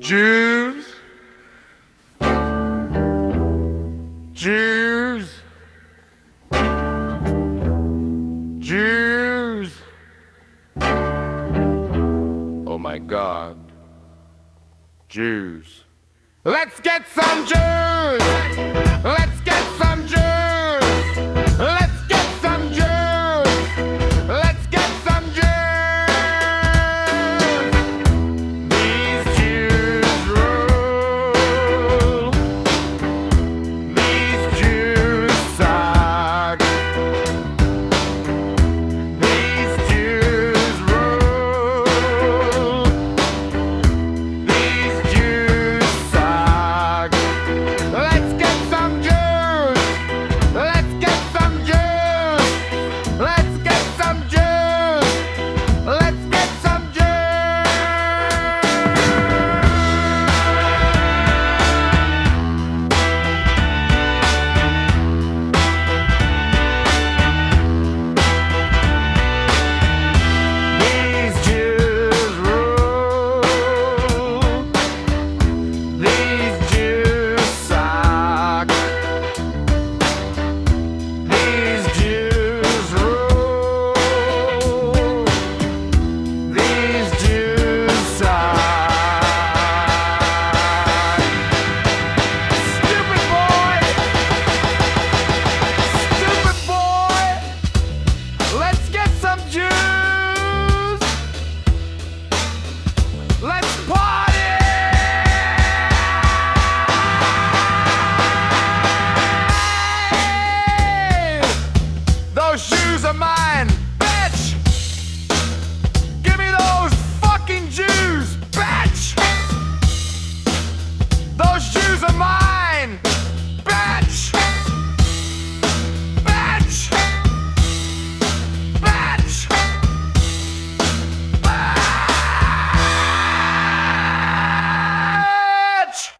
Jews, Jews, Jews. Oh my God, Jews. Let's get some Jews. Let's get some Jews. Let's get some Jews. Let's get some Jews. These Jews rule. These Jews suck. These Jews rule. These Jews suck. Let's get some Jews. Let's get some Jews. Let's get some Jews. Let's get some Jews. These Jews rule. These Jews suck. These Jews rule. These Jews suck. Stupid boy! Stupid boy! Let's get some Jews! Let's party! Those shoes are mine.